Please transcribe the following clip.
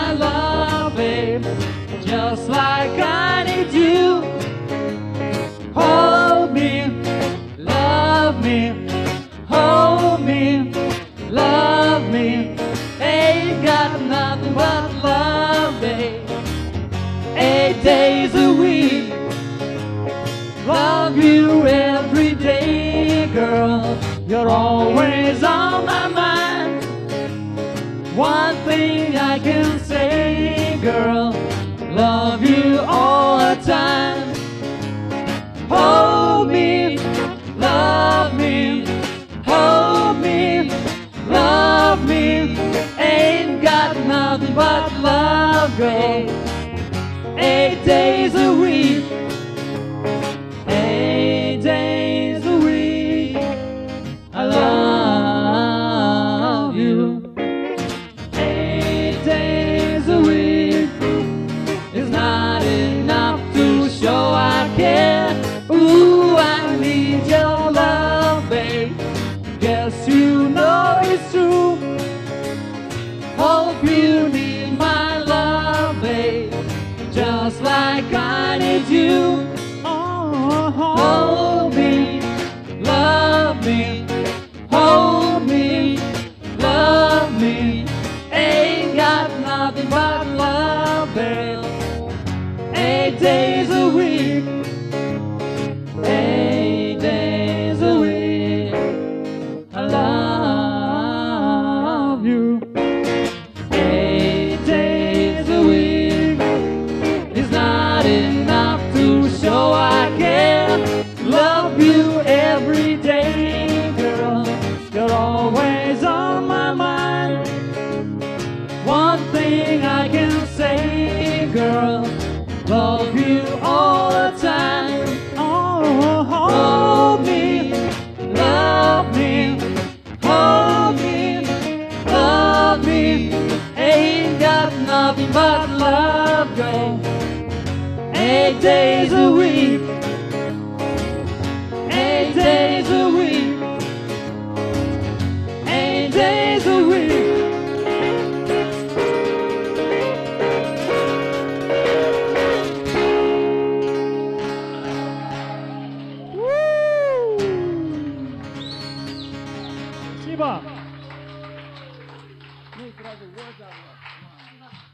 my love, babe, just like I need you. Hold me, love me, hold me, love me. Ain't got nothing but love, babe. 8 days a week, love you every day, girl. You're always on my mind. One thing I can say, girl, love you all the time. Hold me, love me, hold me, love me. Ain't got nothing but love, girl. 8 days a week, 8 days a week, I love you. 8 days a week is not enough to show I care. Ooh, I need your love, babe. Guess you know it's true. Hope you need my love, babe, just like I need you. Hold me, love me, hold me, love me. Ain't got nothing but love, babe. 8 days a week, 8 days a week, I love you. 8 days a week is not enough to show I care. Love you every day, girl. You're always on my mind. One thing I can say, girl, love you all the time. Oh, hold me, love me, hold me, love me. Ain't got nothing but love, girl. 8 days a week, 8 days a week, 8 days a week. Спасибо.